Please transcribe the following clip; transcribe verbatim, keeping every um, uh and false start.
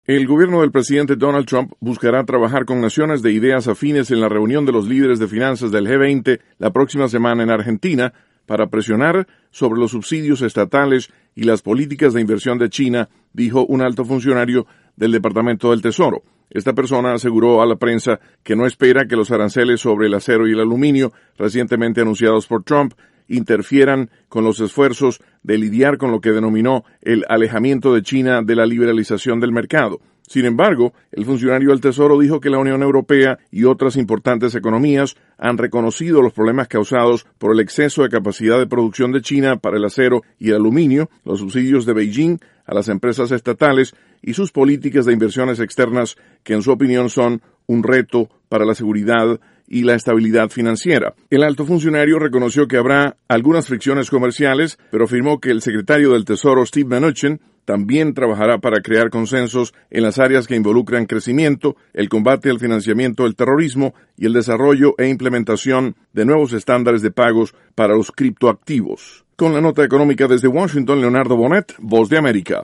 El gobierno del presidente Donald Trump buscará trabajar con naciones de ideas afines en la reunión de los líderes de finanzas del G veinte la próxima semana en Argentina para presionar sobre los subsidios estatales y las políticas de inversión de China, dijo un alto funcionario del Departamento del Tesoro. Esta persona aseguró a la prensa que no espera que los aranceles sobre el acero y el aluminio recientemente anunciados por Trump interfieran con los esfuerzos de lidiar con lo que denominó el alejamiento de China de la liberalización del mercado. Sin embargo, el funcionario del Tesoro dijo que la Unión Europea y otras importantes economías han reconocido los problemas causados por el exceso de capacidad de producción de China para el acero y el aluminio, los subsidios de Beijing a las empresas estatales y sus políticas de inversiones externas que en su opinión son un reto para la seguridad y la estabilidad financiera. El alto funcionario reconoció que habrá algunas fricciones comerciales, pero afirmó que el secretario del Tesoro, Steve Mnuchin, también trabajará para crear consensos en las áreas que involucran crecimiento, el combate al financiamiento del terrorismo y el desarrollo e implementación de nuevos estándares de pagos para los criptoactivos. Con la nota económica desde Washington, Leonardo Bonet, Voz de América.